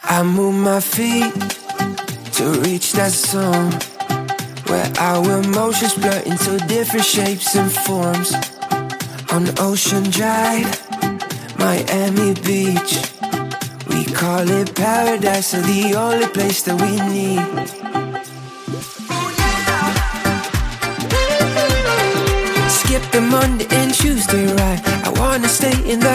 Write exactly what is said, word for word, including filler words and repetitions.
I move my feet to reach that zone where our emotions blur into different shapes and forms. On Ocean Drive, Miami Beach, we call it paradise, or the only place that we need. Skip the Monday and Tuesday ride, I wanna stay in the